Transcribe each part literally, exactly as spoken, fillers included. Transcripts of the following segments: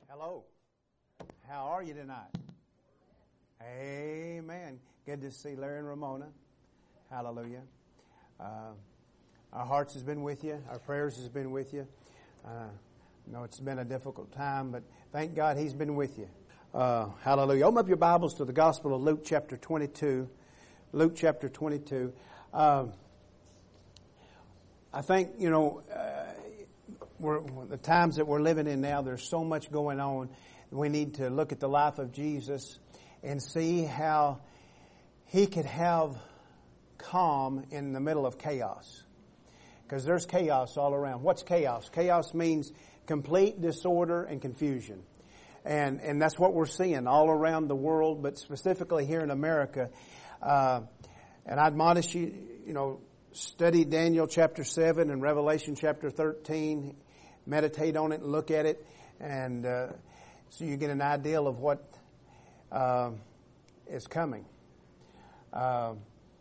Hello. How are you tonight? Amen. Good to see Larry and Ramona. Hallelujah. Uh, our hearts has been with you. Our prayers has been with you. Uh, I know it's been a difficult time, but thank God He's been with you. Uh, hallelujah. Open up your Bibles to the Gospel of Luke chapter twenty-two. Luke chapter twenty-two. Um, I think, you know, uh, we're, the times that we're living in now, there's so much going on. We need to look at the life of Jesus and see how He could have calm in the middle of chaos. Because there's chaos all around. What's chaos? Chaos means complete disorder and confusion. And and that's what we're seeing all around the world, but specifically here in America. Uh, and I admonish you, you know, study Daniel chapter seven and Revelation chapter thirteen. Meditate on it and look at it. And uh, so you get an idea of what uh, is coming. Uh,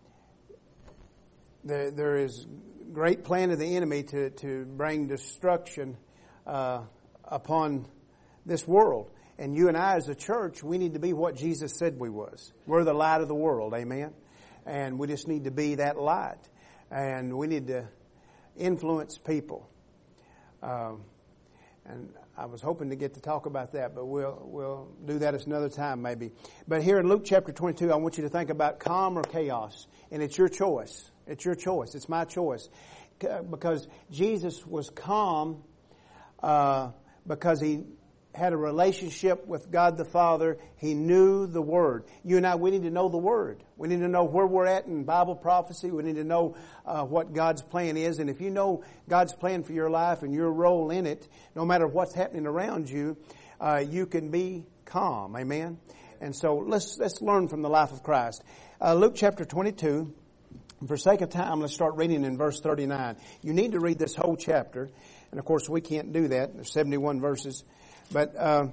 there, there is great plan of the enemy to, to bring destruction uh, upon this world. And you and I as a church, we need to be what Jesus said we was. We're the light of the world, amen? And we just need to be that light. And we need to influence people. Um, and I was hoping to get to talk about that, but we'll we'll do that at another time maybe. But here in Luke chapter twenty-two, I want you to think about calm or chaos. And it's your choice. It's your choice. It's my choice. Because Jesus was calm uh, because He had a relationship with God the Father. He knew the Word. You and I, we need to know the Word. We need to know where we're at in Bible prophecy. We need to know uh, what God's plan is. And if you know God's plan for your life and your role in it, no matter what's happening around you, uh, you can be calm. Amen? And so let's let's learn from the life of Christ. Uh, Luke chapter twenty-two. For sake of time, let's start reading in verse thirty-nine. You need to read this whole chapter. And of course, we can't do that. There's seventy-one verses. But uh,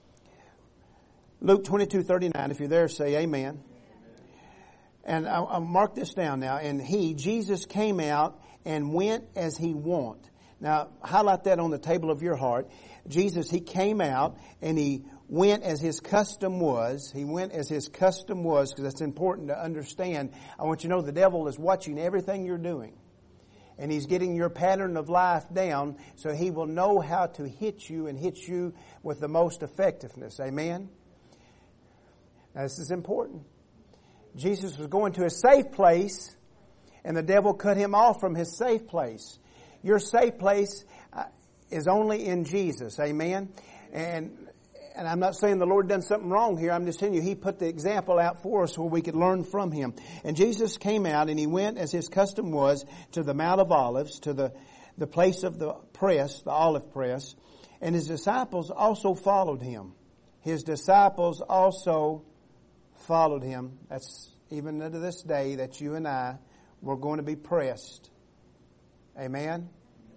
Luke twenty-two thirty-nine, if you're there, say amen. And I'll, I'll mark this down now. And He, Jesus, came out and went as He wont. Now, highlight that on the table of your heart. Jesus, He came out and He went as His custom was. He went as His custom was, because that's important to understand. I want you to know the devil is watching everything you're doing. And he's getting your pattern of life down so he will know how to hit you and hit you with the most effectiveness. Amen? Now, this is important. Jesus was going to a safe place and the devil cut Him off from His safe place. Your safe place is only in Jesus. Amen? And And I'm not saying the Lord done something wrong here. I'm just telling you, He put the example out for us where we could learn from Him. And Jesus came out and He went as His custom was to the Mount of Olives, to the, the place of the press, the olive press. And His disciples also followed Him. His disciples also followed Him. That's even to this day that you and I were going to be pressed. Amen?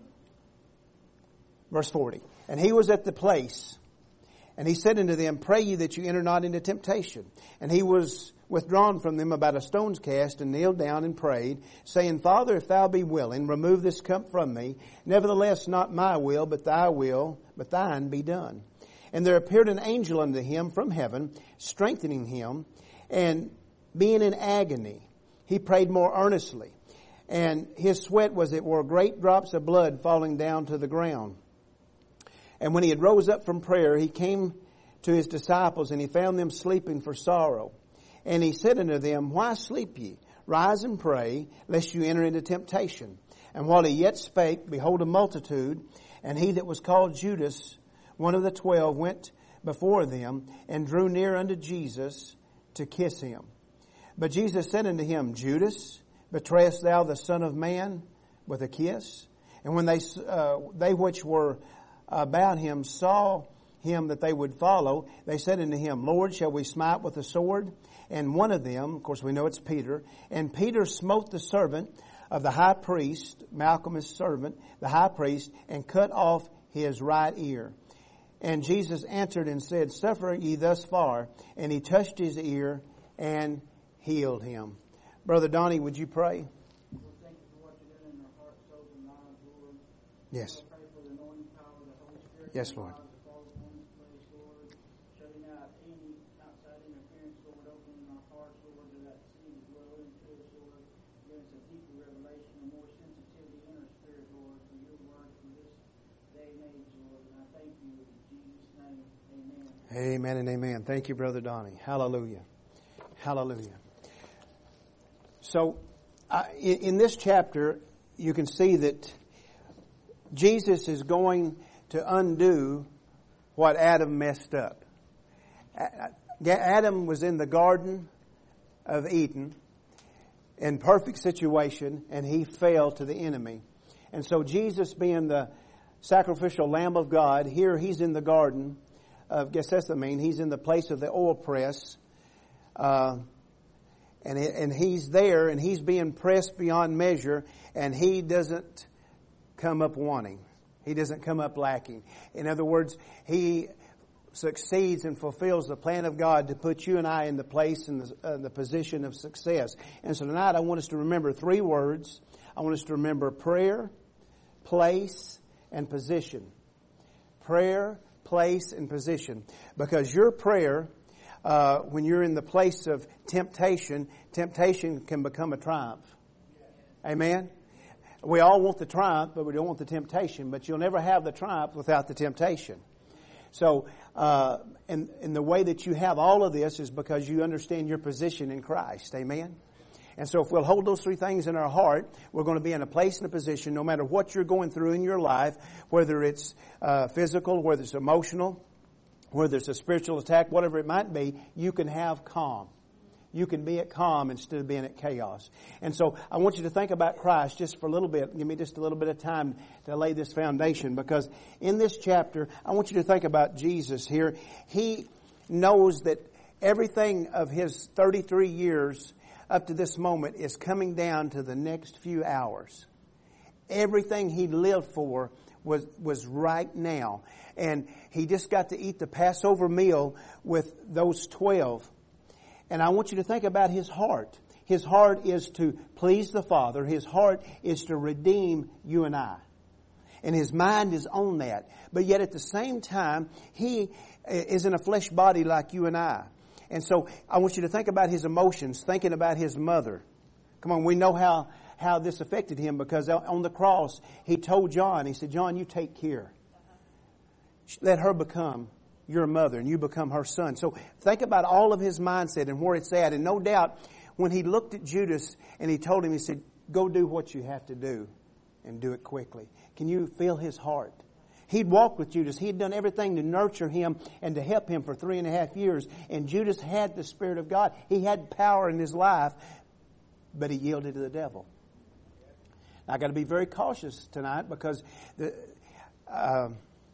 Verse forty. And He was at the place. And He said unto them, Pray ye that you enter not into temptation. And He was withdrawn from them about a stone's cast, and kneeled down and prayed, saying, Father, if Thou be willing, remove this cup from me. Nevertheless, not my will, but Thy will, but Thine be done. And there appeared an angel unto Him from heaven, strengthening Him, and being in agony, He prayed more earnestly. And His sweat was it were great drops of blood falling down to the ground. And when He had rose up from prayer, He came to His disciples, and He found them sleeping for sorrow. And He said unto them, Why sleep ye? Rise and pray, lest you enter into temptation. And while He yet spake, behold, a multitude, and he that was called Judas, one of the twelve, went before them, and drew near unto Jesus to kiss Him. But Jesus said unto him, Judas, betrayest thou the Son of Man with a kiss? And when they uh, they which were about Him saw Him that they would follow, they said unto Him, Lord, shall we smite with the sword? And one of them, of course we know it's Peter, and Peter smote the servant of the high priest, Malchus' servant, the high priest, and cut off his right ear. And Jesus answered and said, Suffer ye thus far. And He touched his ear and healed him. Brother Donnie, would you pray? Lord, thank you for what you're doing in our hearts, souls, and minds, Lord. Yes. Lord, pray for the anointing power of the Holy Spirit. Yes, Lord. Lord, Amen and amen. Thank you, Brother Donnie. Hallelujah. Hallelujah. So, uh, in, in this chapter, you can see that Jesus is going to undo what Adam messed up. Adam was in the Garden of Eden in perfect situation, and he fell to the enemy. And so Jesus, being the sacrificial Lamb of God, here he's in the Garden of Gethsemane. He's in the place of the oil press. Uh, and, and he's there, and he's being pressed beyond measure, and he doesn't come up wanting. He doesn't come up lacking. In other words, he succeeds and fulfills the plan of God to put you and I in the place and the, uh, the position of success. And so tonight I want us to remember three words. I want us to remember prayer, place, and position. Prayer, place, and position. Because your prayer, uh, when you're in the place of temptation, temptation can become a triumph. Amen? We all want the triumph, but we don't want the temptation. But you'll never have the triumph without the temptation. So, uh, and, and the way that you have all of this is because you understand your position in Christ. Amen? And so if we'll hold those three things in our heart, we're going to be in a place and a position, no matter what you're going through in your life, whether it's uh, physical, whether it's emotional, whether it's a spiritual attack, whatever it might be, you can have calm. You can be at calm instead of being at chaos. And so I want you to think about Christ just for a little bit. Give me just a little bit of time to lay this foundation, because in this chapter, I want you to think about Jesus here. He knows that everything of his thirty-three years up to this moment is coming down to the next few hours. Everything he lived for was, was right now. And he just got to eat the Passover meal with those twelve. And I want you to think about his heart. His heart is to please the Father. His heart is to redeem you and I. And his mind is on that. But yet at the same time, he is in a flesh body like you and I. And so I want you to think about his emotions, thinking about his mother. Come on, we know how, how this affected him, because on the cross, he told John, he said, John, you take care. Let her become your mother, and you become her son. So think about all of his mindset and where it's at. And no doubt, when he looked at Judas and he told him, he said, go do what you have to do and do it quickly. Can you feel his heart? He'd walked with Judas. He had done everything to nurture him and to help him for three and a half years. And Judas had the Spirit of God. He had power in his life, but he yielded to the devil. Now, I've got to be very cautious tonight, because the, uh,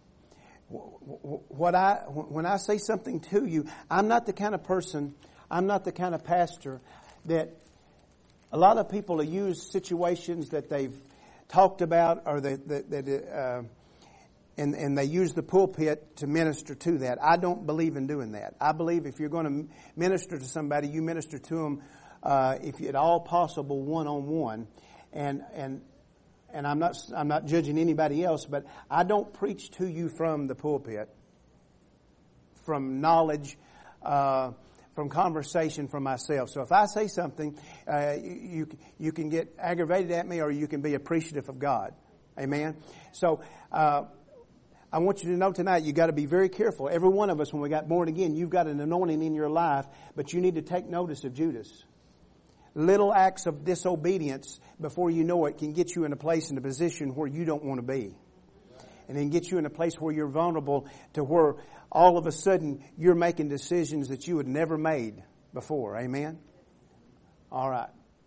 what I when I say something to you, I'm not the kind of person, I'm not the kind of pastor that a lot of people use situations that they've talked about, or that, that, that uh, and, and they use the pulpit to minister to that. I don't believe in doing that. I believe if you're going to minister to somebody, you minister to them, uh, if at all possible, one on one, and and. And I'm not I'm not judging anybody else, but I don't preach to you from the pulpit, from knowledge, uh, from conversation from myself. So if I say something, uh, you you can get aggravated at me, or you can be appreciative of God. Amen? So uh, I want you to know tonight, you've got to be very careful. Every one of us, when we got born again, you've got an anointing in your life, but you need to take notice of Judas. Little acts of disobedience, before you know it, can get you in a place, in a position where you don't want to be. And then get you in a place where you're vulnerable, to where all of a sudden you're making decisions that you had never made before. Amen? All right.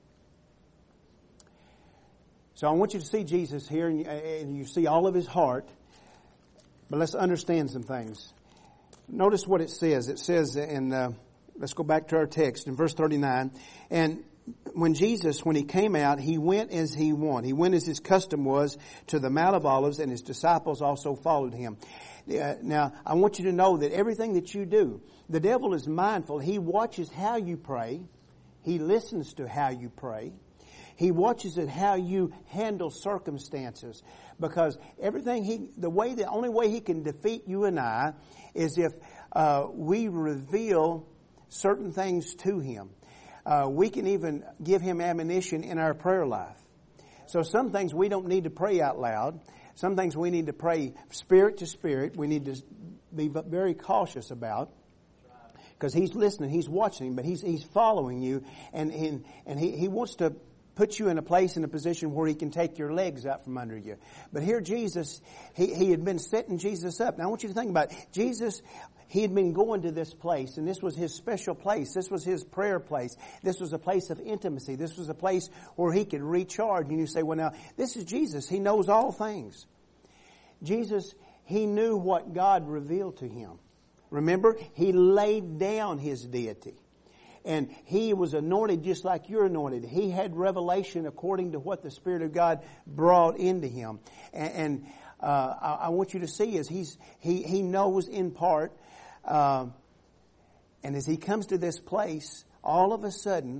So I want you to see Jesus here, and you, and you see all of his heart. But let's understand some things. Notice what it says. It says in, uh, let's go back to our text in verse thirty-nine. And when Jesus, when he came out, he went as he wanted. He went as his custom was to the Mount of Olives, and his disciples also followed him. Uh, now, I want you to know that everything that you do, the devil is mindful. He watches how you pray. He listens to how you pray. He watches at how you handle circumstances. Because everything he, the way, the only way he can defeat you and I is if uh, we reveal certain things to him. Uh, we can even give him ammunition in our prayer life. So some things we don't need to pray out loud. Some things we need to pray spirit to spirit. We need to be very cautious about, because He's listening, He's watching, but He's He's following you, and and, and he, he wants to put you in a place, in a position where He can take your legs out from under you. But here Jesus, He, he had been setting Jesus up. Now I want you to think about it. Jesus, He had been going to this place, and this was His special place. This was His prayer place. This was a place of intimacy. This was a place where He could recharge. And you say, well now, this is Jesus. He knows all things. Jesus, He knew what God revealed to Him. Remember, He laid down His deity. And He was anointed just like you're anointed. He had revelation according to what the Spirit of God brought into Him. And, and uh, I, I want you to see is He's He He knows in part. Uh, and as He comes to this place, all of a sudden,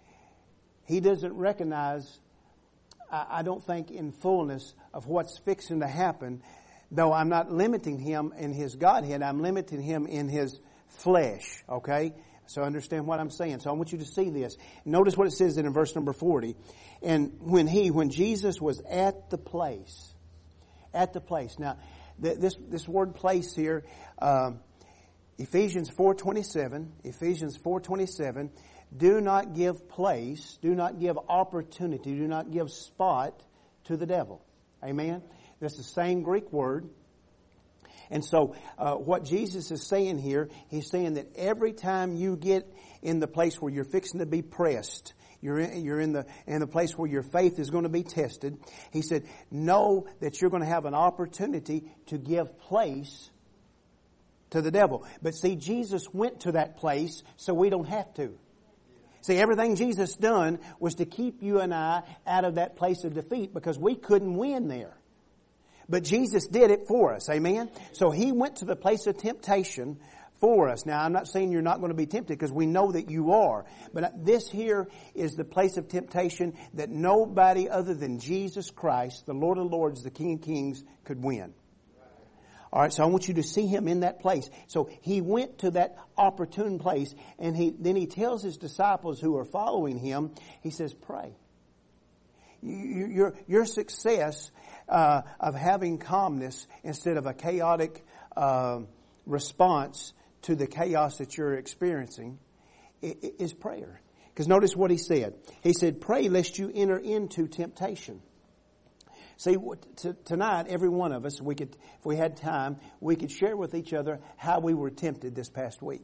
He doesn't recognize, I, I don't think in fullness, of what's fixing to happen. Though I'm not limiting Him in His Godhead, I'm limiting Him in His flesh. Okay? So understand what I'm saying. So I want you to see this. Notice what it says in verse number forty. And when he, when Jesus was at the place, at the place. Now, th- this this word place here, uh, Ephesians four twenty-seven. Ephesians four twenty-seven. Do not give place, do not give opportunity, do not give spot to the devil. Amen. That's the same Greek word. And so, uh, what Jesus is saying here, He's saying that every time you get in the place where you're fixing to be pressed, you're in, you're in the in the place where your faith is going to be tested, He said, know that you're going to have an opportunity to give place to the devil. But see, Jesus went to that place so we don't have to. See, everything Jesus done was to keep you and I out of that place of defeat, because we couldn't win there. But Jesus did it for us. Amen? So He went to the place of temptation for us. Now, I'm not saying you're not going to be tempted, because we know that you are. But this here is the place of temptation that nobody other than Jesus Christ, the Lord of Lords, the King of Kings, could win. All right, so I want you to see Him in that place. So He went to that opportune place, and he then He tells His disciples who are following Him, He says, pray. Your, your success uh, of having calmness instead of a chaotic uh, response to the chaos that you're experiencing is prayer. Because notice what He said. He said, pray lest you enter into temptation. See, t- tonight, every one of us, we could, if we had time, we could share with each other how we were tempted this past week.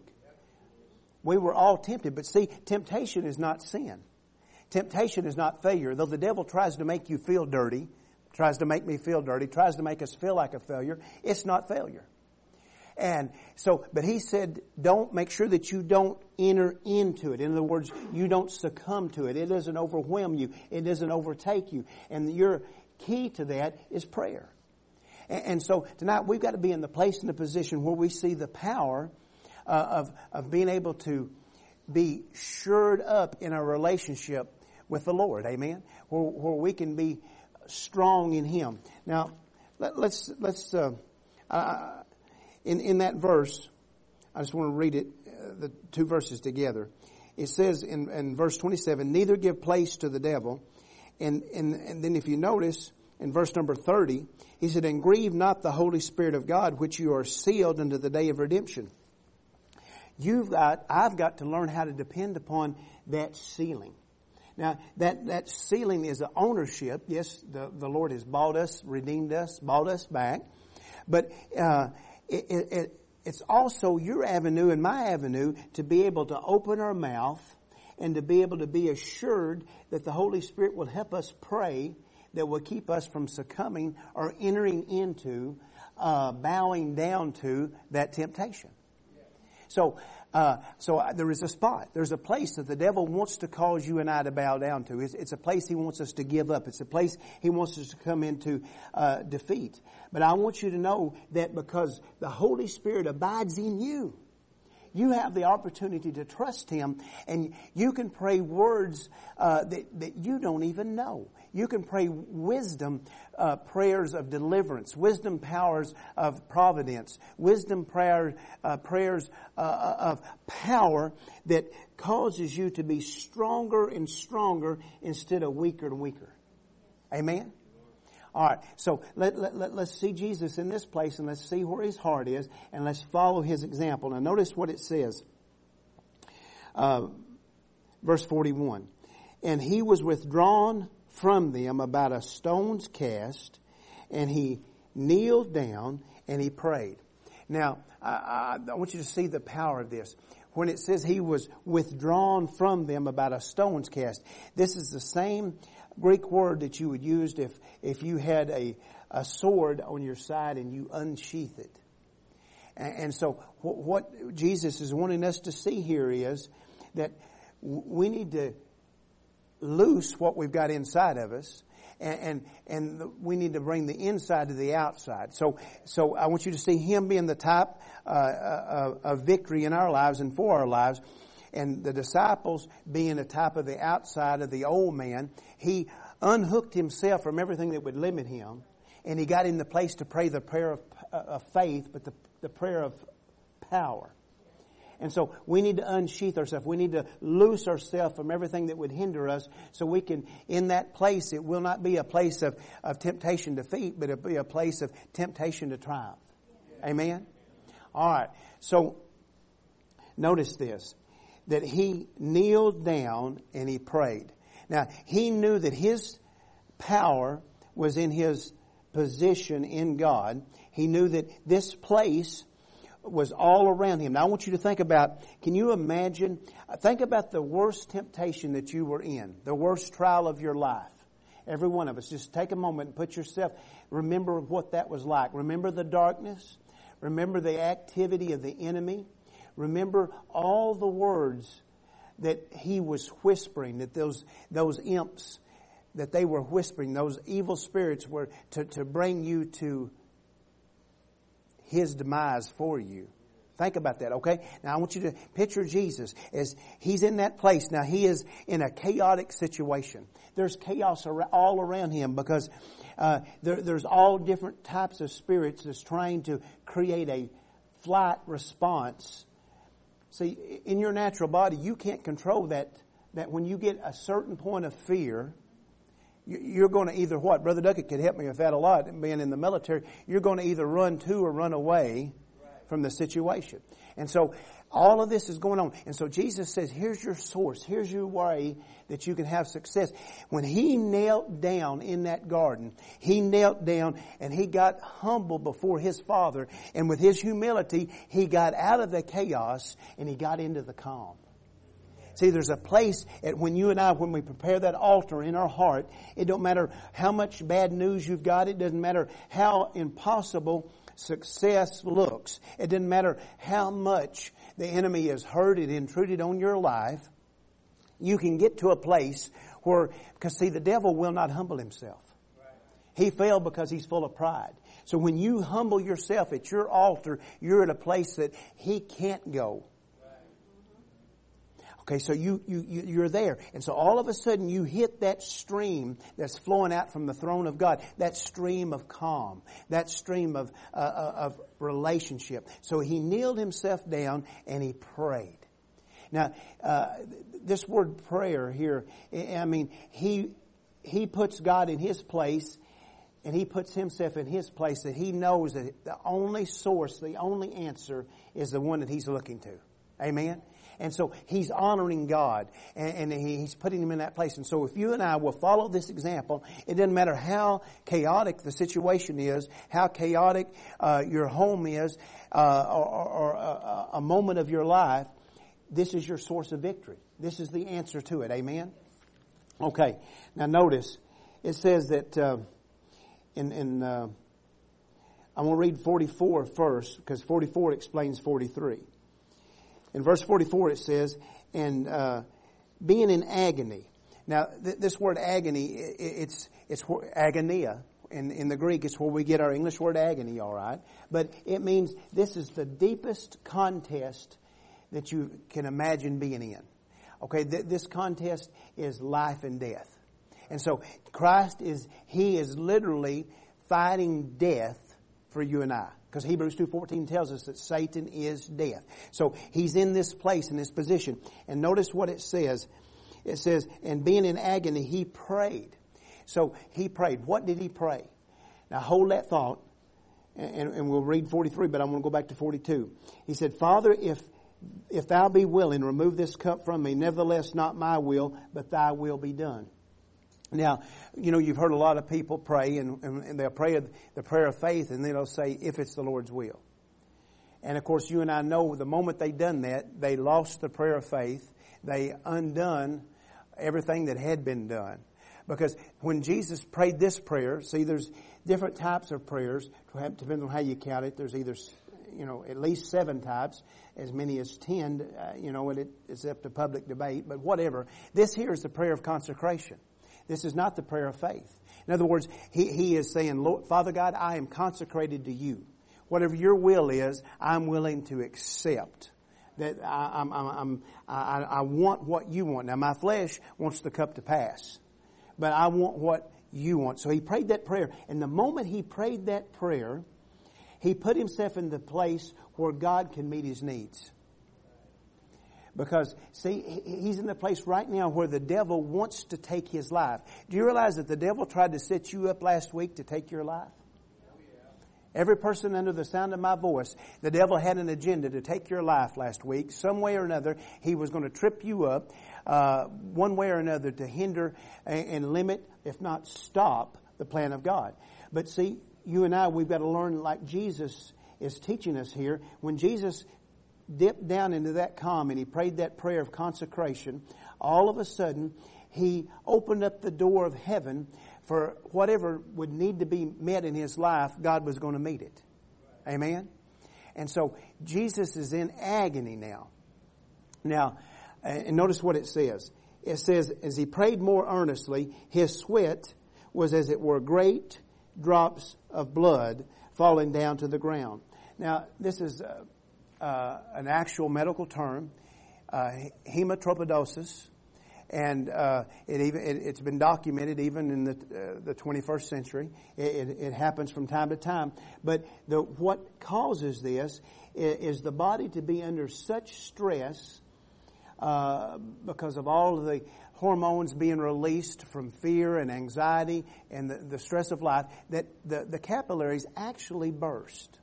We were all tempted, but see, temptation is not sin. Temptation is not failure. Though the devil tries to make you feel dirty, tries to make me feel dirty, tries to make us feel like a failure, it's not failure. And so, but He said, don't, make sure that you don't enter into it. In other words, you don't succumb to it. It doesn't overwhelm you. It doesn't overtake you. And your key to that is prayer. And, and so tonight we've got to be in the place and the position where we see the power uh, of, of being able to be shored up in a relationship with the Lord. Amen. Where, where we can be strong in Him. Now, let, let's, let's, uh, uh, in, in that verse, I just want to read it, uh, the two verses together. It says in, in verse twenty-seven, neither give place to the devil. And, and, and then if you notice, in verse number thirty, He said, and grieve not the Holy Spirit of God, which you are sealed unto the day of redemption. You've got, I've got to learn how to depend upon that sealing. Now, that, that sealing is an ownership. Yes, the, the Lord has bought us, redeemed us, bought us back. But uh, it, it, it's also your avenue and my avenue to be able to open our mouth and to be able to be assured that the Holy Spirit will help us pray, that will keep us from succumbing or entering into, uh, bowing down to that temptation. So, uh, so there is a spot. There's a place that the devil wants to cause you and I to bow down to. It's, it's a place he wants us to give up. It's a place he wants us to come into uh, defeat. But I want you to know that because the Holy Spirit abides in you, you have the opportunity to trust Him, and you can pray words uh, that, that you don't even know. You can pray wisdom uh, prayers of deliverance, wisdom powers of providence, wisdom prayer, uh, prayers uh, of power that causes you to be stronger and stronger instead of weaker and weaker. Amen? All right, so let, let, let, let's see Jesus in this place, and let's see where his heart is, and let's follow his example. Now notice what it says. Uh, verse forty-one. And he was withdrawn from them about a stone's cast, and he kneeled down and he prayed. Now, I, I, I want you to see the power of this. When it says he was withdrawn from them about a stone's cast, this is the same Greek word that you would use if, if you had a, a sword on your side and you unsheath it. And, and so what, what Jesus is wanting us to see here is that we need to loose what we've got inside of us, and, and and we need to bring the inside to the outside. So so I want you to see him being the type uh, uh, of victory in our lives and for our lives, and the disciples being a type of the outside of the old man. He unhooked himself from everything that would limit him, and he got in the place to pray the prayer of, of faith, but the the prayer of power. And so we need to unsheath ourselves. We need to loose ourselves from everything that would hinder us, so we can, in that place, it will not be a place of, of temptation to defeat, but it'll be a place of temptation to triumph. Amen? All right. So notice this, that he kneeled down and he prayed. Now, he knew that his power was in his position in God. He knew that this place was all around him. Now I want you to think about, can you imagine, think about the worst temptation that you were in, the worst trial of your life. Every one of us, just take a moment and put yourself, remember what that was like. Remember the darkness. Remember the activity of the enemy. Remember all the words that he was whispering, that those, those imps, that they were whispering, those evil spirits were to, to bring you to his demise for you. Think about that, okay? Now I want you to picture Jesus as he's in that place. Now he is in a chaotic situation. There's chaos all around him because uh, there, there's all different types of spirits that's trying to create a flight response. See, in your natural body, you can't control that, that when you get a certain point of fear, you're going to either what? Brother Duckett could help me with that a lot, being in the military. You're going to either run to or run away from the situation. And so all of this is going on. And so Jesus says, here's your source. Here's your way that you can have success. When he knelt down in that garden, he knelt down and he got humble before his Father. And with his humility, he got out of the chaos and he got into the calm. See, there's a place at when you and I, when we prepare that altar in our heart, it don't matter how much bad news you've got. It doesn't matter how impossible success looks. It doesn't matter how much the enemy has hurt and intruded on your life. You can get to a place where, because see, the devil will not humble himself. He fell because he's full of pride. So when you humble yourself at your altar, you're at a place that he can't go. Okay, so you, you, you're there. And so all of a sudden you hit that stream that's flowing out from the throne of God. That stream of calm. That stream of, uh, of relationship. So he kneeled himself down and he prayed. Now, uh, this word prayer here, I mean, he, he puts God in his place and he puts himself in his place, that he knows that the only source, the only answer is the one that he's looking to. Amen? And so he's honoring God, and, and he's putting him in that place. And so if you and I will follow this example, it doesn't matter how chaotic the situation is, how chaotic uh, your home is, uh, or, or, or a, a moment of your life, this is your source of victory. This is the answer to it. Amen? Okay. Now notice, it says that uh, in... in uh, I'm going to read forty-four first, because forty-four explains forty-three. In verse forty-four it says, and uh, being in agony. Now th- this word agony, it, it's it's agonia. In, in the Greek, it's where we get our English word agony, all right? But it means this is the deepest contest that you can imagine being in. Okay, th- this contest is life and death. And so Christ is, He is literally fighting death for you and I. Because Hebrews two fourteen tells us that Satan is death. So he's in this place, in this position. And notice what it says. It says, and being in agony, he prayed. So he prayed. What did he pray? Now hold that thought, and, and we'll read forty-three, but I want to go back to forty-two. He said, Father, if if thou be willing, remove this cup from me. Nevertheless, not my will, but thy will be done. Now, you know, you've heard a lot of people pray, and, and, and they'll pray the prayer of faith, and then they'll say, if it's the Lord's will. And of course, you and I know the moment they done that, they lost the prayer of faith. They undone everything that had been done. Because when Jesus prayed this prayer, see, there's different types of prayers. It depends on how you count it. There's either, you know, at least seven types, as many as ten, uh, you know, and it, it's up to public debate. But whatever. This here is the prayer of consecration. This is not the prayer of faith. In other words, he, he is saying, Lord, Father God, I am consecrated to you. Whatever your will is, I'm willing to accept. That I, I'm, I'm, I, I want what you want. Now, my flesh wants the cup to pass, but I want what you want. So he prayed that prayer. And the moment he prayed that prayer, he put himself in the place where God can meet his needs. Because, see, he's in the place right now where the devil wants to take his life. Do you realize that the devil tried to set you up last week to take your life? Every person under the sound of my voice, the devil had an agenda to take your life last week. Some way or another, he was going to trip you up, uh, one way or another, to hinder and, and limit, if not stop, the plan of God. But see, you and I, we've got to learn like Jesus is teaching us here. When Jesus dipped down into that calm and he prayed that prayer of consecration, all of a sudden, he opened up the door of heaven for whatever would need to be met in his life, God was going to meet it. Amen? And so Jesus is in agony now. Now, and notice what it says. It says, as he prayed more earnestly, his sweat was as it were great drops of blood falling down to the ground. Now, this is uh, uh, an actual medical term, uh, hematoropodosis. And uh, it even it, it's been documented even in the uh, the twenty-first century. It, it, it happens from time to time. But the what causes this is, is the body to be under such stress uh, because of all of the hormones being released from fear and anxiety and the, the stress of life, that the, the capillaries actually burst.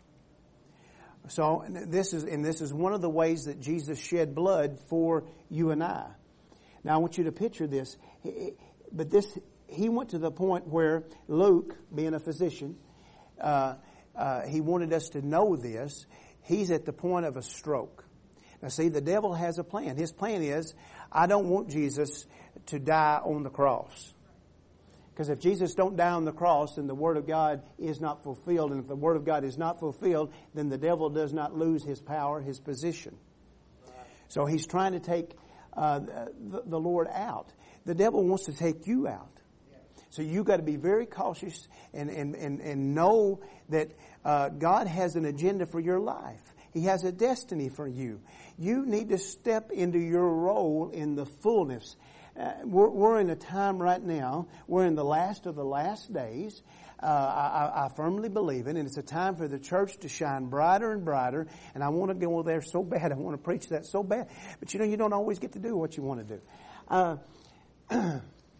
So this is and this is one of the ways that Jesus shed blood for you and I. Now I want you to picture this, but this he went to the point where Luke, being a physician, uh, uh, he wanted us to know this. He's at the point of a stroke. Now see, the devil has a plan. His plan is, I don't want Jesus to die on the cross. Because if Jesus don't die on the cross, then the Word of God is not fulfilled. And if the Word of God is not fulfilled, then the devil does not lose his power, his position. So he's trying to take Uh, the, the Lord out. The devil wants to take you out. So you got to be very cautious and, and, and, and know that uh, God has an agenda for your life. He has a destiny for you. You need to step into your role in the fullness. Uh, we're, we're in a time right now, we're in the last of the last days. Uh, I, I firmly believe it, and it's a time for the church to shine brighter and brighter. And I want to go there so bad. I want to preach that so bad. But you know, you don't always get to do what you want to do. Uh,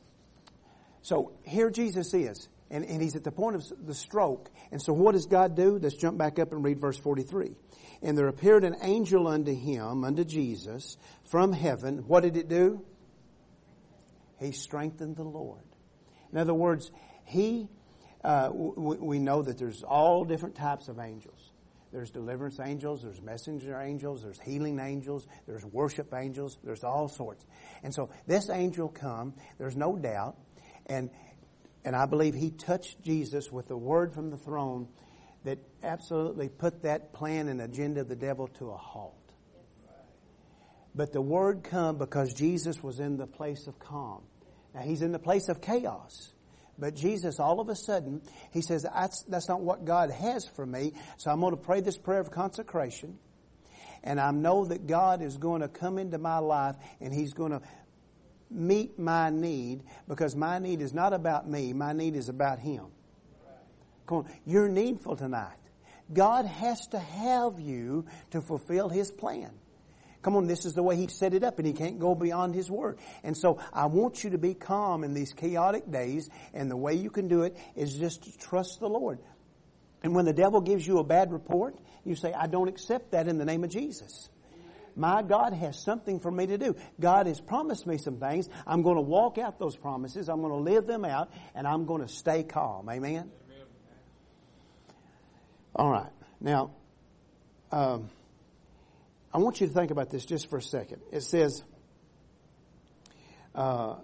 so here Jesus is, and, and he's at the point of the stroke. And so what does God do? Let's jump back up and read verse forty-three. And there appeared an angel unto him, unto Jesus, from heaven. What did it do? He strengthened the Lord. In other words, he... Uh, we, we know that there's all different types of angels. There's deliverance angels, there's messenger angels, there's healing angels, there's worship angels, there's all sorts. And so this angel come, there's no doubt, and and I believe he touched Jesus with a word from the throne that absolutely put that plan and agenda of the devil to a halt. But the word come because Jesus was in the place of calm. Now he's in the place of chaos. But Jesus, all of a sudden, he says, that's, that's not what God has for me. So I'm going to pray this prayer of consecration. And I know that God is going to come into my life and he's going to meet my need, because my need is not about me. My need is about him. Come on, you're needful tonight. God has to have you to fulfill his plan. Come on, this is the way He set it up, and He can't go beyond His Word. And so I want you to be calm in these chaotic days, and the way you can do it is just to trust the Lord. And when the devil gives you a bad report, you say, I don't accept that in the name of Jesus. My God has something for me to do. God has promised me some things. I'm going to walk out those promises. I'm going to live them out, and I'm going to stay calm. Amen? Amen. All right. Now, um, I want you to think about this just for a second. It says, uh,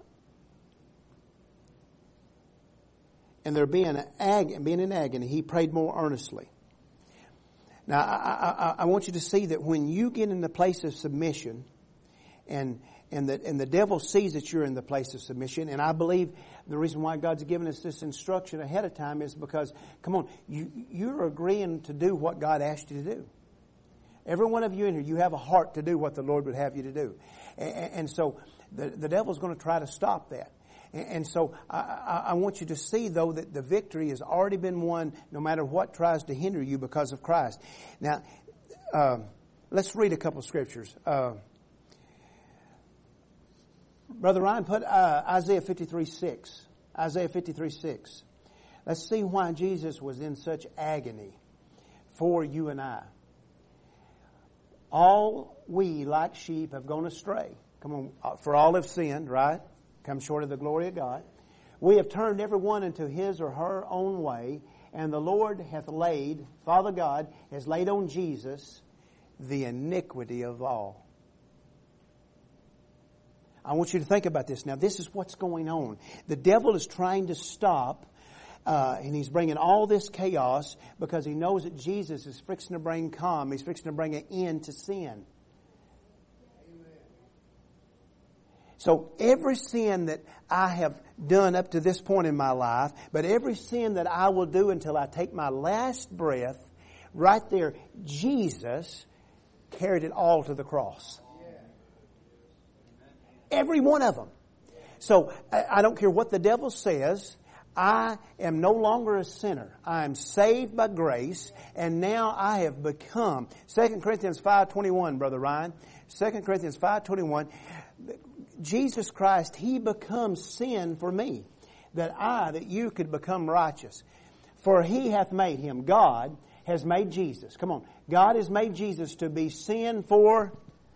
and there being an ag- being in agony, he prayed more earnestly. Now, I, I, I want you to see that when you get in the place of submission, and and the and the devil sees that you're in the place of submission, and I believe the reason why God's given us this instruction ahead of time is because, come on, you you're agreeing to do what God asked you to do. Every one of you in here, you have a heart to do what the Lord would have you to do, and, and so the the devil's going to try to stop that. And so I, I want you to see, though, that the victory has already been won no matter what tries to hinder you because of Christ. Now, uh, let's read a couple of scriptures. Uh, Brother Ryan, put uh, Isaiah fifty-three six. Isaiah fifty-three six. Let's see why Jesus was in such agony for you and I. All we, like sheep, have gone astray. Come on, for all have sinned, right? Come short of the glory of God. We have turned every one into his or her own way, and the Lord hath laid, Father God, has laid on Jesus the iniquity of all. I want you to think about this. Now, this is what's going on. The devil is trying to stop, uh, and he's bringing all this chaos because he knows that Jesus is fixing to bring calm. He's fixing to bring an end to sin. So every sin that I have done up to this point in my life, but every sin that I will do until I take my last breath, right there, Jesus carried it all to the cross. Every one of them. So I don't care what the devil says. I am no longer a sinner. I am saved by grace, and now I have become. Second Corinthians five twenty-one, Brother Ryan. Second Corinthians five twenty-one. Jesus Christ, He becomes sin for me, that I, that you could become righteous. For He hath made Him, God has made Jesus. Come on. God has made Jesus to be sin for,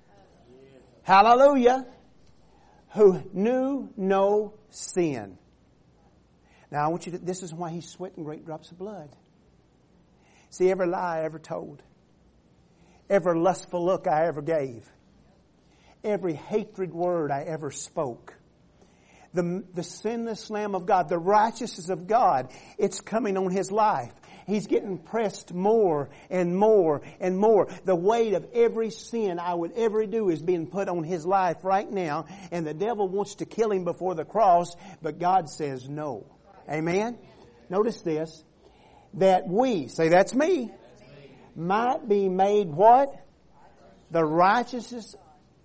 hallelujah, who knew no sin. Now I want you to, this is why He's sweating great drops of blood. See, every lie I ever told, every lustful look I ever gave, every hatred word I ever spoke, the, the sinless Lamb of God, the righteousness of God, it's coming on His life. He's getting pressed more and more and more. The weight of every sin I would ever do is being put on His life right now. And the devil wants to kill Him before the cross, but God says no. Amen? Notice this. That we, say that's me, might be made what? The righteousness,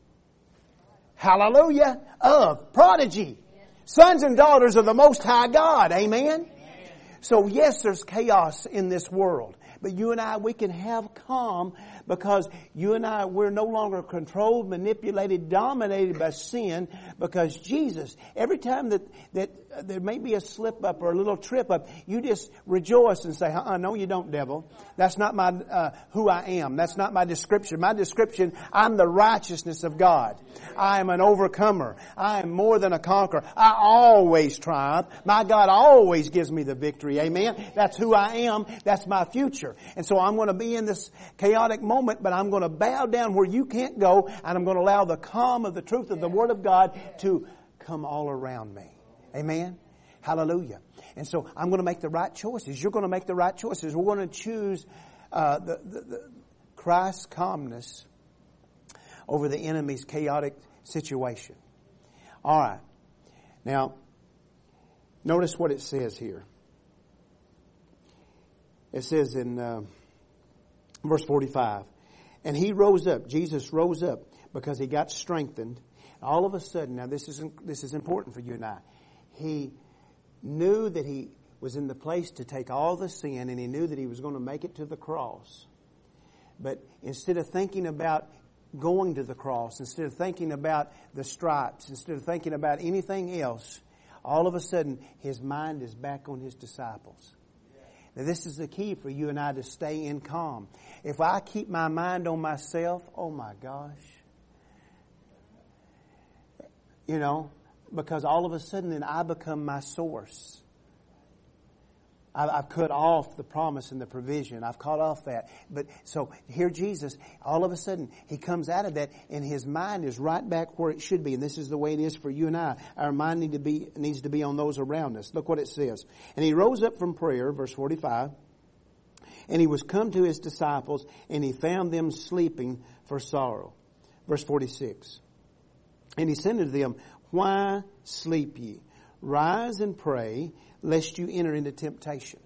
hallelujah, of prodigy. Sons and daughters of the Most High God. Amen? So yes, there's chaos in this world. But you and I, we can have calm because you and I, we're no longer controlled, manipulated, dominated by sin because Jesus, every time that, that there may be a slip up or a little trip up, you just rejoice and say, uh-uh, no you don't, devil. That's not my, uh, who I am. That's not my description. My description, I'm the righteousness of God. I am an overcomer. I am more than a conqueror. I always triumph. My God always gives me the victory. Amen. That's who I am. That's my future. And so I'm going to be in this chaotic moment, but I'm going to bow down where you can't go, and I'm going to allow the calm of the truth of the Word of God to come all around me. Amen? Hallelujah. And so I'm going to make the right choices. You're going to make the right choices. We're going to choose uh, the, the, the Christ's calmness over the enemy's chaotic situation. All right. Now, notice what it says here. It says in uh, verse forty-five, and He rose up, Jesus rose up because He got strengthened. All of a sudden, now this is this is important for you and I. He knew that He was in the place to take all the sin, and He knew that He was going to make it to the cross. But instead of thinking about going to the cross, instead of thinking about the stripes, instead of thinking about anything else, all of a sudden his mind is back on his disciples. Now this is the key for you and I to stay in calm. If I keep my mind on myself, oh my gosh. You know, because all of a sudden then I become my source. I've cut off the promise and the provision. I've cut off that. But so here Jesus, all of a sudden, He comes out of that and His mind is right back where it should be. And this is the way it is for you and I. Our mind need to be, needs to be on those around us. Look what it says. And He rose up from prayer, verse forty-five, and He was come to His disciples, and He found them sleeping for sorrow. Verse forty-six. And He said unto them, Why sleep ye? Rise and pray, lest you enter into temptation.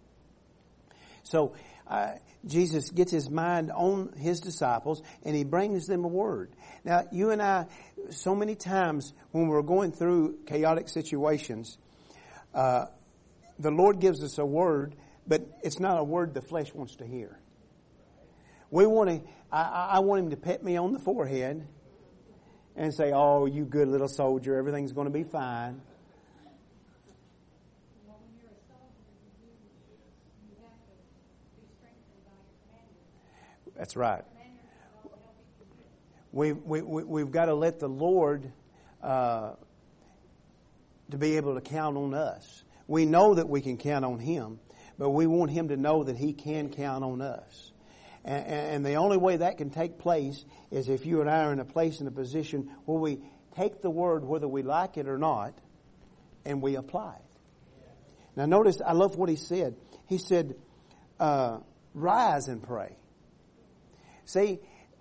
So uh, Jesus gets His mind on His disciples and He brings them a word. Now you and I, so many times when we're going through chaotic situations, uh, the Lord gives us a word, but it's not a word the flesh wants to hear. We want to, I, I want Him to pet me on the forehead and say, oh, you good little soldier, everything's going to be fine. That's right. We, we, we, we've got to let the Lord uh, to be able to count on us. We know that we can count on Him, but we want Him to know that He can count on us. And, and the only way that can take place is if you and I are in a place, in a position where we take the Word, whether we like it or not, and we apply it. Now notice, I love what He said. He said, uh, rise and pray. See,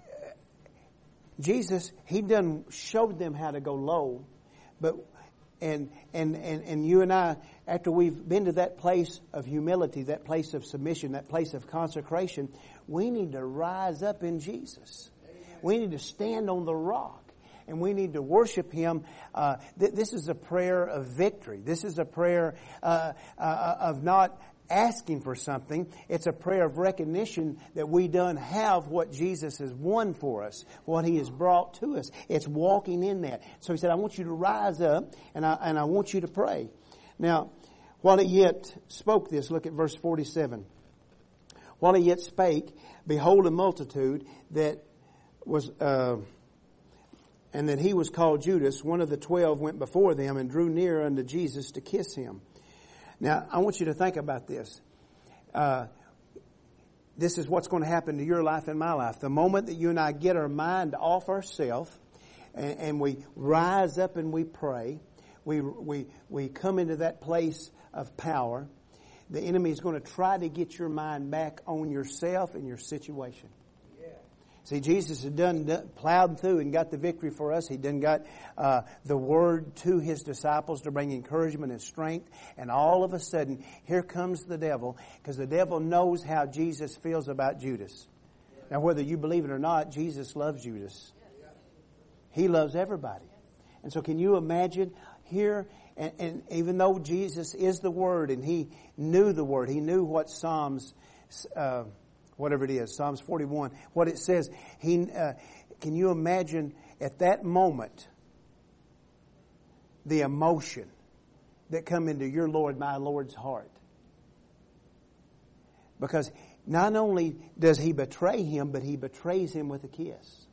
Jesus, He done showed them how to go low, but and and and and you and I, after we've been to that place of humility, that place of submission, that place of consecration, we need to rise up in Jesus. We need to stand on the rock, and we need to worship Him. Uh, th- this is a prayer of victory. This is a prayer uh, uh, of not asking for something. It's a prayer of recognition that we done have what Jesus has won for us, what He has brought to us. It's walking in that. So He said, I want you to rise up and I, and I want you to pray. Now, while He yet spoke this, look at verse forty-seven. While He yet spake, behold a multitude that was, uh, and that He was called Judas, one of the twelve, went before them and drew near unto Jesus to kiss Him. Now, I want you to think about this. Uh, this is what's going to happen to your life and my life. The moment that you and I get our mind off ourselves and, and we rise up and we pray, we, we, we come into that place of power, the enemy is going to try to get your mind back on yourself and your situation. See, Jesus had done, done plowed through and got the victory for us. He done got uh, the word to His disciples to bring encouragement and strength. And all of a sudden, here comes the devil, because the devil knows how Jesus feels about Judas. Now, whether you believe it or not, Jesus loves Judas. He loves everybody. And so can you imagine here, and, and even though Jesus is the Word and He knew the Word, He knew what Psalms uh whatever it is, Psalms forty-one, what it says. He, uh, can you imagine at that moment the emotion that come into your Lord, my Lord's heart? Because not only does He betray him, but He betrays him with a kiss.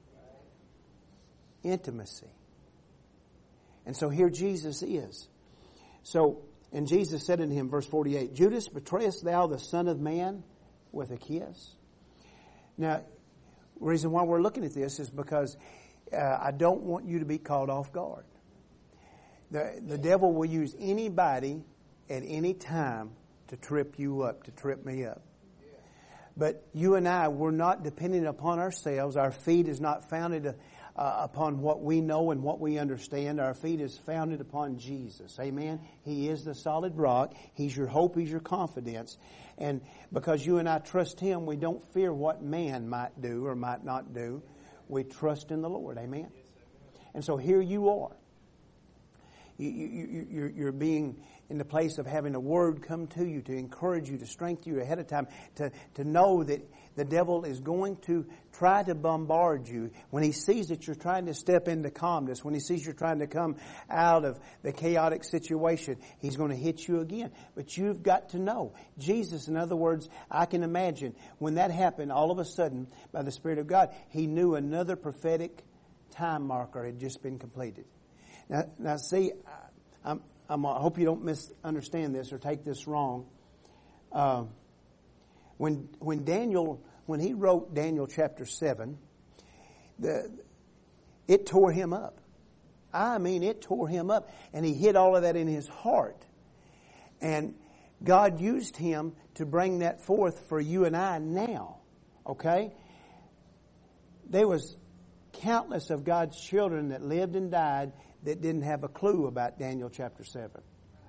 Intimacy. And so here Jesus is. So, and Jesus said unto him, verse forty-eight, Judas, betrayest thou the Son of Man with a kiss? Now, the reason why we're looking at this is because uh, I don't want you to be caught off guard. The, the devil will use anybody at any time to trip you up, to trip me up. But you and I, we're not dependent upon ourselves. Our feet is not founded uh, upon what we know and what we understand. Our feet is founded upon Jesus. Amen? He is the solid rock. He's your hope. He's your confidence. And because you and I trust Him, we don't fear what man might do or might not do. We trust in the Lord. Amen? And so here you are. You, you, you're, you're being in the place of having a word come to you to encourage you, to strengthen you ahead of time, to, to know that the devil is going to try to bombard you. When he sees that you're trying to step into calmness, when he sees you're trying to come out of the chaotic situation, he's going to hit you again. But you've got to know. Jesus, in other words, I can imagine when that happened, all of a sudden, by the Spirit of God, he knew another prophetic time marker had just been completed. Now, now see, I'm, I'm, I hope you don't misunderstand this or take this wrong. Uh, when when Daniel, when he wrote Daniel chapter seven, the it tore him up. I mean, it tore him up, and he hid all of that in his heart. And God used him to bring that forth for you and I now. Okay, there was countless of God's children that lived and died that didn't have a clue about Daniel chapter seven.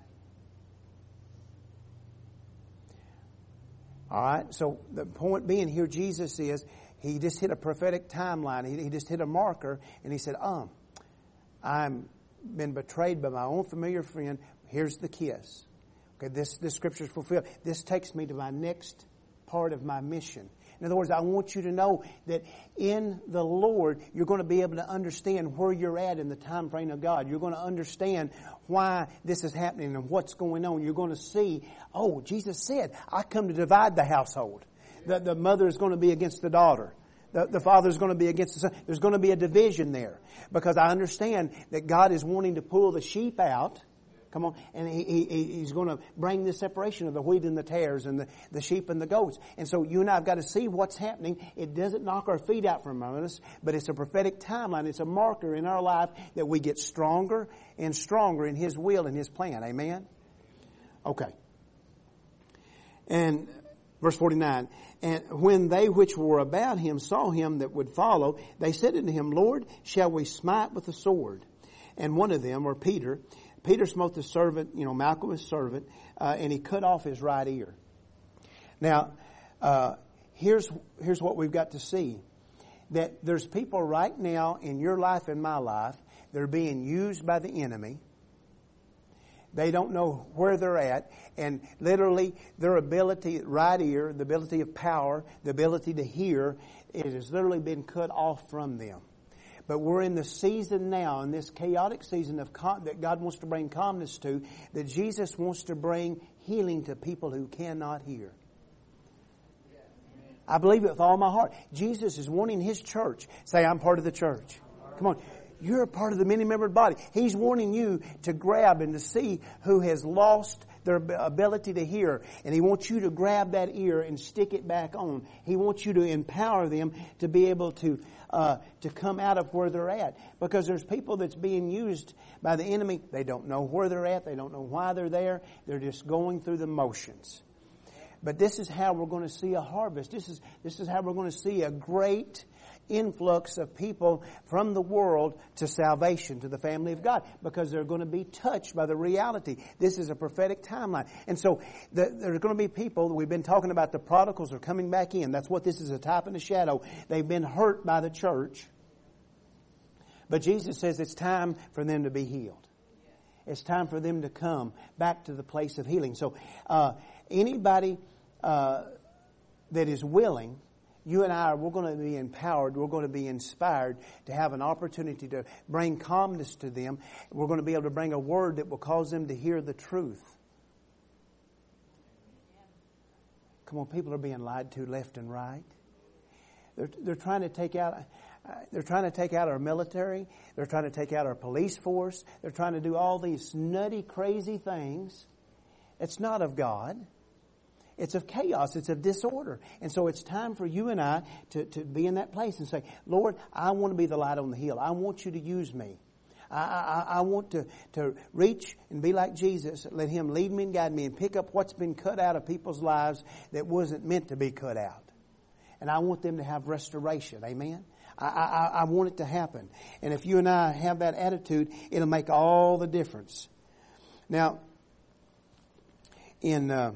All right, so the point being here, Jesus is, he just hit a prophetic timeline. He, he just hit a marker, and he said, um, I'm been betrayed by my own familiar friend. Here's the kiss. Okay, this, this scripture is fulfilled. This takes me to my next part of my mission. In other words, I want you to know that in the Lord, you're going to be able to understand where you're at in the time frame of God. You're going to understand why this is happening and what's going on. You're going to see, oh, Jesus said, I come to divide the household. The, the mother is going to be against the daughter. The, the father is going to be against the son. There's going to be a division there. Because I understand that God is wanting to pull the sheep out. Come on. And he, he, he's going to bring this separation of the wheat and the tares and the, the sheep and the goats. And so you and I have got to see what's happening. It doesn't knock our feet out from under us, but it's a prophetic timeline. It's a marker in our life that we get stronger and stronger in His will and His plan. Amen? Okay. And verse forty-nine, and when they which were about him saw him that would follow, they said unto him, Lord, shall we smite with the sword? And one of them, or Peter, Peter smote the servant, you know, Malchus' servant, uh, and he cut off his right ear. Now, uh, here's here's what we've got to see. That there's people right now in your life and my life that are being used by the enemy. They don't know where they're at, and literally their ability, right ear, the ability of power, the ability to hear, it has literally been cut off from them. But we're in the season now, in this chaotic season of calm, that God wants to bring calmness to, that Jesus wants to bring healing to people who cannot hear. I believe it with all my heart. Jesus is wanting His church. Say, I'm part of the church. Come on. You're a part of the many-membered body. He's wanting you to grab and to see who has lost their ability to hear. And He wants you to grab that ear and stick it back on. He wants you to empower them to be able to uh, to come out of where they're at. Because there's people that's being used by the enemy. They don't know where they're at. They don't know why they're there. They're just going through the motions. But this is how we're going to see a harvest. This is this is how we're going to see a great influx of people from the world to salvation, to the family of God, because they're going to be touched by the reality. This is a prophetic timeline. And so the, there's going to be people, we've been talking about the prodigals are coming back in. That's what this is, a type and a shadow. They've been hurt by the church. But Jesus says it's time for them to be healed. It's time for them to come back to the place of healing. So uh, anybody uh, that is willing, you and I, we're going to be empowered, we're going to be inspired to have an opportunity to bring calmness to them. We're going to be able to bring a word that will cause them to hear the truth. Come on, people are being lied to left and right. They're, they're trying to take out... Uh, they're trying to take out our military. They're trying to take out our police force. They're trying to do all these nutty, crazy things. It's not of God. It's of chaos. It's of disorder. And so it's time for you and I to, to be in that place and say, Lord, I want to be the light on the hill. I want you to use me. I, I, I want to, to reach and be like Jesus. Let Him lead me and guide me and pick up what's been cut out of people's lives that wasn't meant to be cut out. And I want them to have restoration. Amen? I, I, I want it to happen. And if you and I have that attitude, it'll make all the difference. Now, in uh,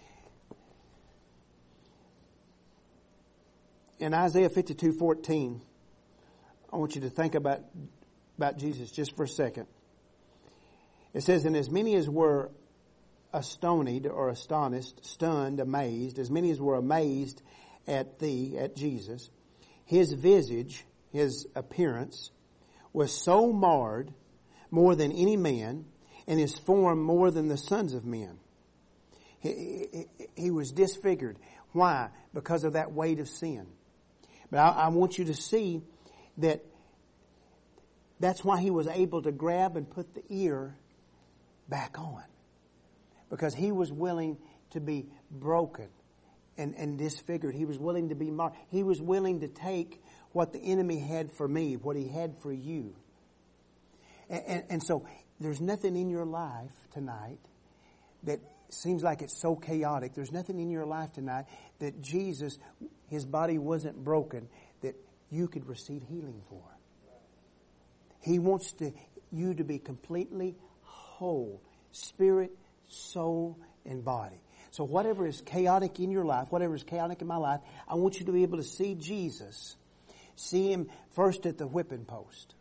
in Isaiah fifty-two fourteen, I want you to think about, about Jesus just for a second. It says, and as many as were astonished or astonished, stunned, amazed, as many as were amazed at thee, at Jesus, his visage, his appearance, was so marred more than any man, and his form more than the sons of men. He, he, he was disfigured. Why? Because of that weight of sin. But I, I want you to see that that's why he was able to grab and put the ear back on. Because he was willing to be broken and, and disfigured. He was willing to be marred. He was willing to take what the enemy had for me, what he had for you. And, and, and so there's nothing in your life tonight that seems like it's so chaotic. There's nothing in your life tonight that Jesus, his body wasn't broken, that you could receive healing for. He wants to you to be completely whole, spirit, soul, and body. So whatever is chaotic in your life, whatever is chaotic in my life, I want you to be able to see Jesus. See Him first at the whipping post.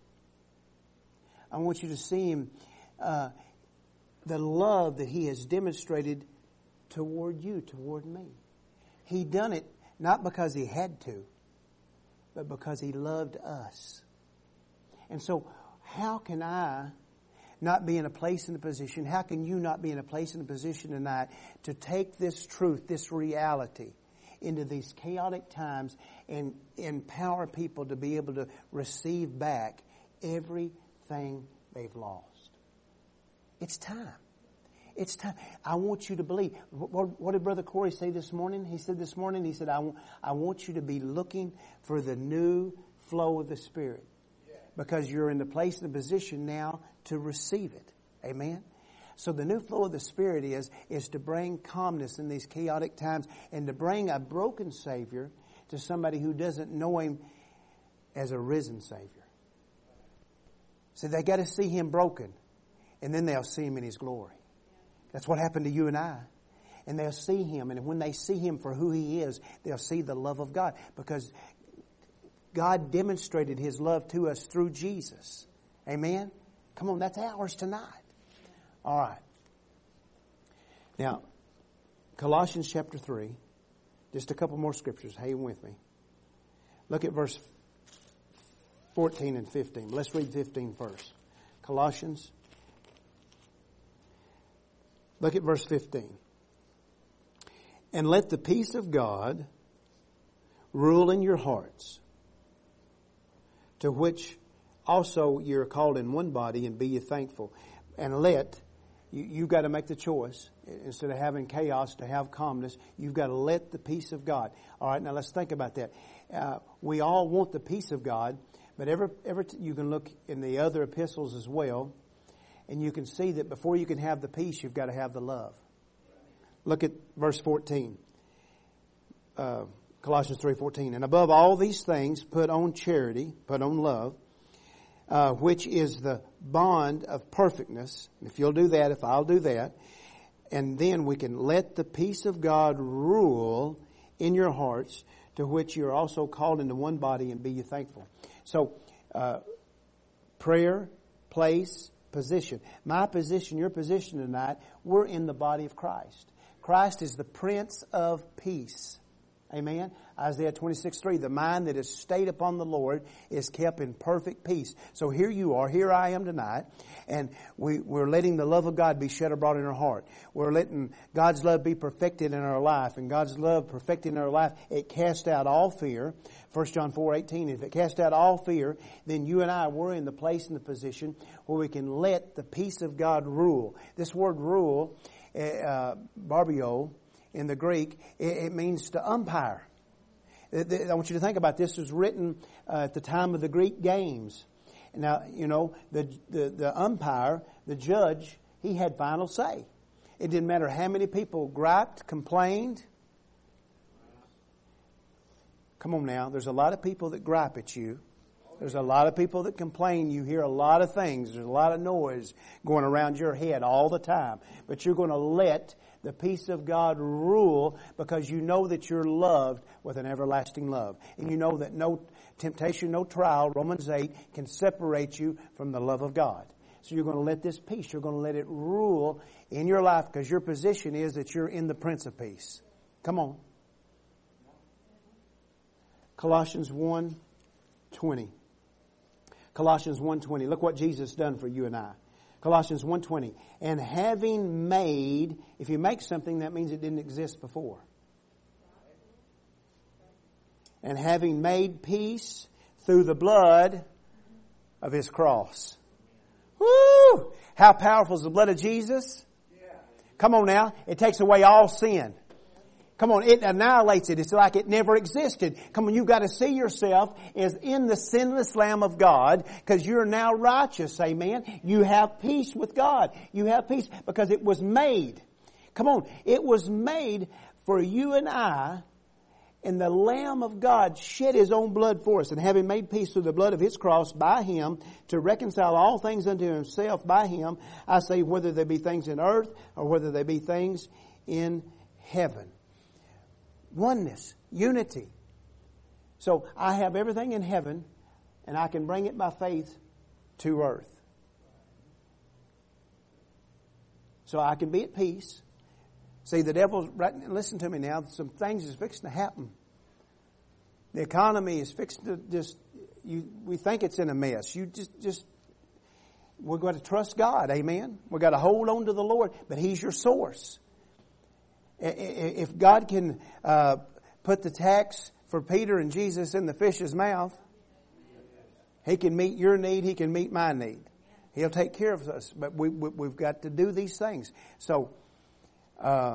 I want you to see Him, uh, the love that He has demonstrated toward you, toward me. He done it not because He had to, but because He loved us. And so how can I not be in a place and a position, how can you not be in a place and a position tonight to take this truth, this reality, into these chaotic times and empower people to be able to receive back everything they've lost? It's time. It's time. I want you to believe. What, what did Brother Corey say this morning? He said this morning, he said, I, w- I want you to be looking for the new flow of the Spirit. Because you're in the place and the position now to receive it. Amen? So the new flow of the Spirit is, is to bring calmness in these chaotic times and to bring a broken Savior to somebody who doesn't know Him as a risen Savior. So they got to see Him broken, and then they'll see Him in His glory. That's what happened to you and I. And they'll see Him, and when they see Him for who He is, they'll see the love of God. Because God demonstrated His love to us through Jesus. Amen? Come on, that's ours tonight. All right. Now, Colossians chapter three. Just a couple more scriptures. Hang with me. Look at verse fourteen and fifteen. Let's read fifteen first. Colossians. Look at verse fifteen. And let the peace of God rule in your hearts, to which also you're called in one body, and be ye thankful. And let, you, you've got to make the choice. Instead of having chaos, to have calmness, you've got to let the peace of God. All right, now let's think about that. Uh, we all want the peace of God, but every, every t- you can look in the other epistles as well, and you can see that before you can have the peace, you've got to have the love. Look at verse fourteen. Uh, Colossians three fourteen. And above all these things, put on charity, put on love, uh, which is the bond of perfectness. If you'll do that, if I'll do that, and then we can let the peace of God rule in your hearts, to which you're also called into one body, and be ye thankful. So, uh, prayer, place, position. My position, your position tonight, we're in the body of Christ. Christ is the Prince of Peace. Amen. Isaiah twenty-six three. The mind that is stayed upon the Lord is kept in perfect peace. So here you are. Here I am tonight. And we, we're letting the love of God be shed abroad in our heart. We're letting God's love be perfected in our life. And God's love perfected in our life, it casts out all fear. First John four eighteen. If it casts out all fear, then you and I, we're in the place and the position where we can let the peace of God rule. This word rule, uh, barbio, in the Greek, it means to umpire. I want you to think about this. This was written uh, at the time of the Greek games. Now, you know, the, the the umpire, the judge, he had final say. It didn't matter how many people griped, complained. Come on now. There's a lot of people that gripe at you. There's a lot of people that complain. You hear a lot of things. There's a lot of noise going around your head all the time. But you're going to let the peace of God rule, because you know that you're loved with an everlasting love. And you know that no temptation, no trial, Romans eight, can separate you from the love of God. So you're going to let this peace, you're going to let it rule in your life because your position is that you're in the Prince of Peace. Come on. Colossians one twenty. Colossians one twenty. Look what Jesus done for you and I. Colossians one twenty. And having made, if you make something, that means it didn't exist before. And having made peace through the blood of His cross. Woo! How powerful is the blood of Jesus? Come on now. It takes away all sin. Come on, it annihilates it. It's like it never existed. Come on, you've got to see yourself as in the sinless Lamb of God because you're now righteous. Amen. You have peace with God. You have peace because it was made. Come on, it was made for you and I, and the Lamb of God shed His own blood for us, and having made peace through the blood of His cross by Him to reconcile all things unto Himself by Him, I say whether there be things in earth or whether there be things in heaven. Oneness, unity. So I have everything in heaven and I can bring it by faith to earth. So I can be at peace. See, the devil's right, listen to me now, some things is fixing to happen. The economy is fixing to just, you, we think it's in a mess. You just, just, we've got to trust God, amen? We've got to hold on to the Lord, but He's your source. If God can uh, put the tax for Peter and Jesus in the fish's mouth, He can meet your need. He can meet my need. He'll take care of us. But we, we, we've got to do these things. So, uh,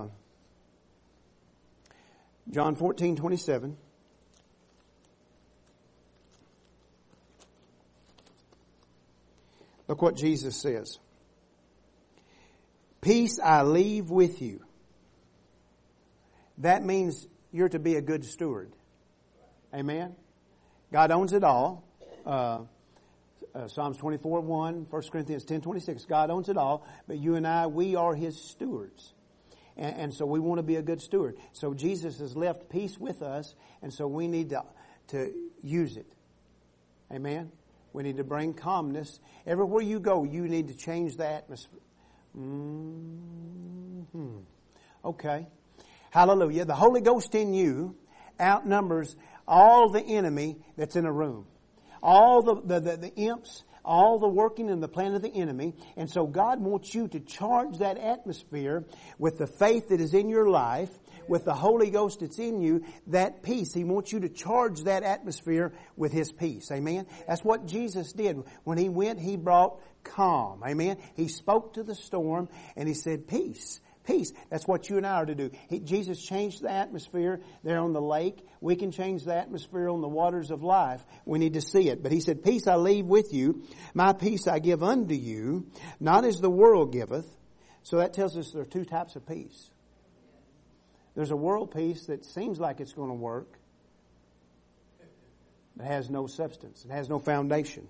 John fourteen twenty-seven. Look what Jesus says. Peace I leave with you. That means you're to be a good steward. Amen? God owns it all. Uh, uh, Psalms twenty-four one, First Corinthians ten twenty-six. God owns it all, but you and I, we are His stewards. And, and so we want to be a good steward. So Jesus has left peace with us, and so we need to, to use it. Amen? We need to bring calmness. Everywhere you go, you need to change the atmosphere. Mm-hmm. Okay. Hallelujah. The Holy Ghost in you outnumbers all the enemy that's in a room. All the, the, the, the imps, all the working and the plan of the enemy. And so God wants you to charge that atmosphere with the faith that is in your life, with the Holy Ghost that's in you, that peace. He wants you to charge that atmosphere with His peace. Amen? That's what Jesus did. When He went, He brought calm. Amen? He spoke to the storm and He said, peace. Peace. That's what you and I are to do. He, Jesus changed the atmosphere there on the lake. We can change the atmosphere on the waters of life. We need to see it. But He said, peace I leave with you. My peace I give unto you, not as the world giveth. So that tells us there are two types of peace. There's a world peace that seems like it's going to work. It has no substance. It has no foundation.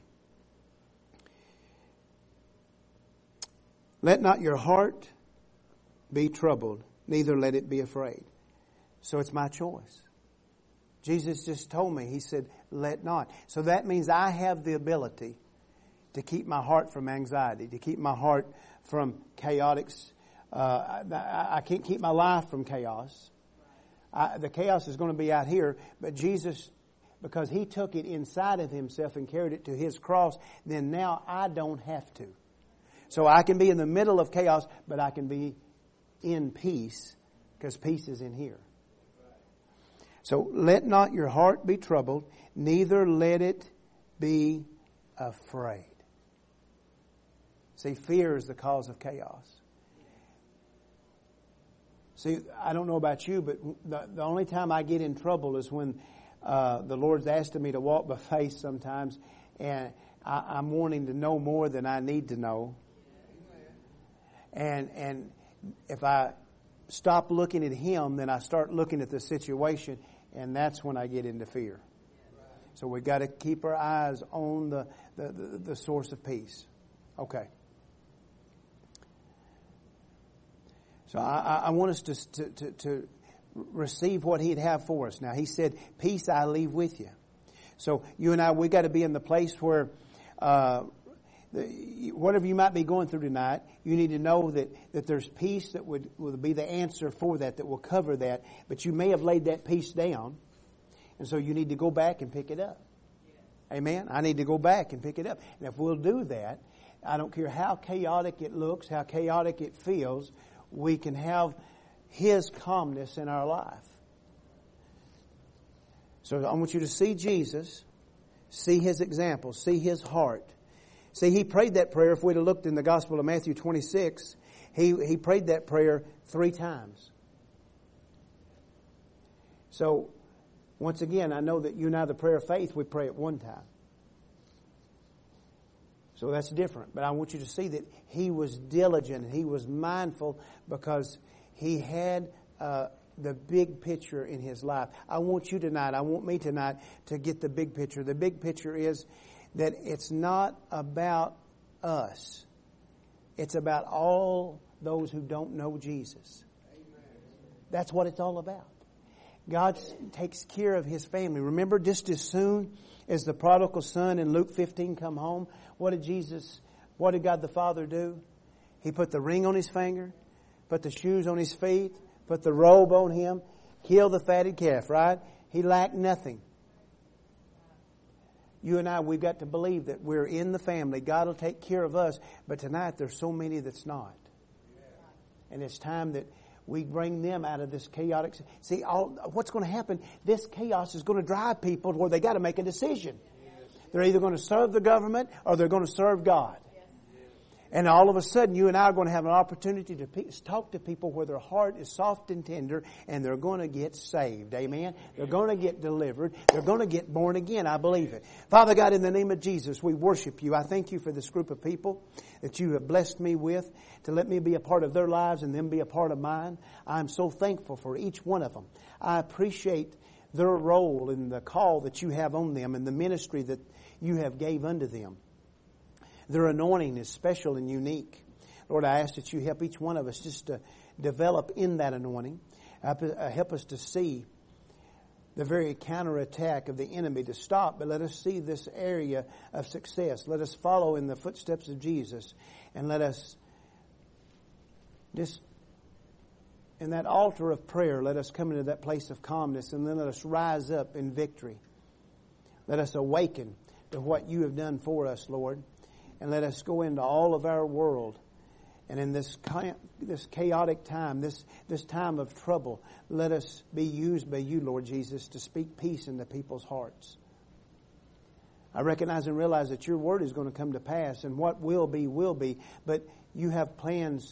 Let not your heart be troubled, neither let it be afraid. So it's my choice. Jesus just told me, He said, let not. So that means I have the ability to keep my heart from anxiety, to keep my heart from chaotic. Uh, I, I can't keep my life from chaos. I, the chaos is going to be out here, but Jesus, because He took it inside of Himself and carried it to His cross, then now I don't have to. So I can be in the middle of chaos, but I can be in peace, because peace is in here. So let not your heart be troubled, neither let it be afraid. See, fear is the cause of chaos. See, I don't know about you, but the, the only time I get in trouble is when uh, the Lord's asking me to walk by faith sometimes, and I, I'm wanting to know more than I need to know. And and if I stop looking at Him, then I start looking at the situation, and that's when I get into fear. So we've got to keep our eyes on the, the, the, the source of peace. Okay. So I, I want us to, to, to, to receive what He'd have for us. Now, He said, peace I leave with you. So you and I, we got to be in the place where uh, the, whatever you might be going through tonight, you need to know that, that there's peace that would, would be the answer for that, that will cover that. But you may have laid that peace down, and so you need to go back and pick it up. Amen? I need to go back and pick it up. And if we'll do that, I don't care how chaotic it looks, how chaotic it feels, we can have His calmness in our life. So I want you to see Jesus, see His example, see His heart. See, He prayed that prayer. If we'd have looked in the Gospel of Matthew twenty-six, He, he prayed that prayer three times. So, once again, I know that you and I, the prayer of faith, we pray at one time. So that's different. But I want you to see that He was diligent. He was mindful because He had uh, the big picture in His life. I want you tonight, I want me tonight to get the big picture. The big picture is that it's not about us. It's about all those who don't know Jesus. That's what it's all about. God takes care of His family. Remember, just as soon as the prodigal son in Luke fifteen come home, what did Jesus, what did God the Father do? He put the ring on his finger, put the shoes on his feet, put the robe on him, killed the fatted calf, right? He lacked nothing. You and I, we've got to believe that we're in the family. God will take care of us. But tonight, there's so many that's not. And it's time that we bring them out of this chaotic... See, all, what's going to happen, this chaos is going to drive people to where they got to make a decision. They're either going to serve the government or they're going to serve God. And all of a sudden, you and I are going to have an opportunity to pe- talk to people where their heart is soft and tender, and they're going to get saved. Amen? They're going to get delivered. They're going to get born again. I believe it. Father God, in the name of Jesus, we worship You. I thank You for this group of people that You have blessed me with, to let me be a part of their lives and them be a part of mine. I'm so thankful for each one of them. I appreciate their role in the call that You have on them and the ministry that You have gave unto them. Their anointing is special and unique. Lord, I ask that You help each one of us just to develop in that anointing. Help us to see the very counterattack of the enemy to stop, but let us see this area of success. Let us follow in the footsteps of Jesus, and let us just, in that altar of prayer, let us come into that place of calmness, and then let us rise up in victory. Let us awaken to what You have done for us, Lord. And let us go into all of our world. And in this this chaotic time, this, this time of trouble, let us be used by You, Lord Jesus, to speak peace into people's hearts. I recognize and realize that Your word is going to come to pass, and what will be, will be. But You have plans.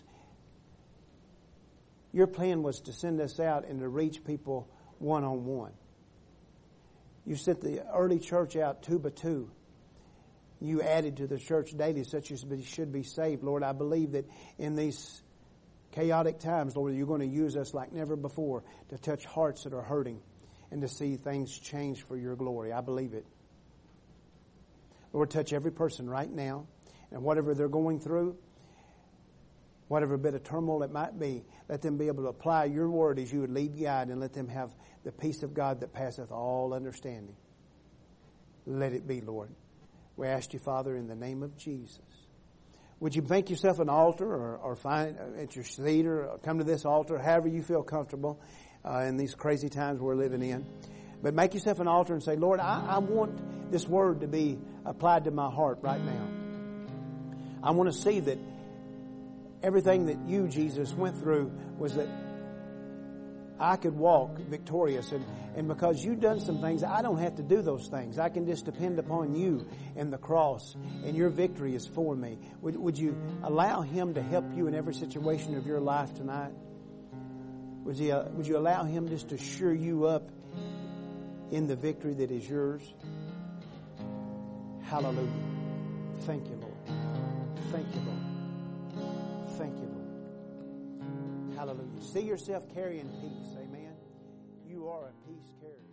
Your plan was to send us out and to reach people one-on-one. You sent the early church out two by two. You added to the church daily such as should be saved. Lord, I believe that in these chaotic times, Lord, You're going to use us like never before to touch hearts that are hurting and to see things change for Your glory. I believe it. Lord, touch every person right now, and whatever they're going through, whatever bit of turmoil it might be, let them be able to apply Your word as You would lead, guide, and let them have the peace of God that passeth all understanding. Let it be, Lord. We ask You, Father, in the name of Jesus. Would you make yourself an altar, or, or find at your seat, or come to this altar, however you feel comfortable uh, in these crazy times we're living in. But make yourself an altar and say, Lord, I, I want this word to be applied to my heart right now. I want to see that everything that You, Jesus, went through was that I could walk victorious. And, and because You've done some things, I don't have to do those things. I can just depend upon You and the cross, and Your victory is for me. Would, would you allow Him to help you in every situation of your life tonight? Would you, uh, would you allow Him just to sure you up in the victory that is yours? Hallelujah. Thank You, Lord. Thank You, Lord. Thank You, Lord. Hallelujah. See yourself carrying peace. Amen. You are a peace carrier.